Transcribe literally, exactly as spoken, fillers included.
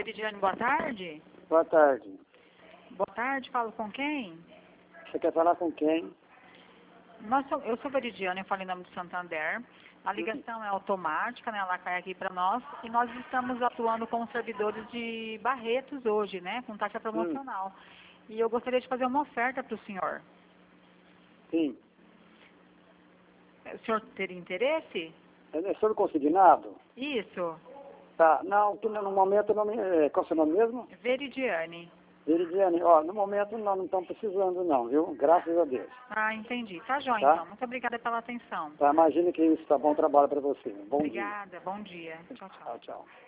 Veridiane, boa tarde. Boa tarde. Boa tarde, falo com quem? Você quer falar com quem? Nós sou, eu sou Veridiane, eu falo em nome do Santander. A ligação é automática, né? Ela cai aqui para nós. E nós estamos atuando com servidores de Barretos hoje, né? Com taxa promocional. Hum. E eu gostaria de fazer uma oferta para o senhor. Sim. O senhor teria interesse? É sobre consignado? Isso. Tá, não, que no momento não me... É, qual é o seu nome mesmo? Veridiane. Veridiane, ó, no momento nós não estamos precisando não, viu? Graças a Deus. Ah, entendi. Tá joia, Tá? então. Muito obrigada pela atenção. Tá, imagine que isso tá bom trabalho para você. Bom Obrigada, dia. bom dia. Tchau, tchau. Tchau, tchau.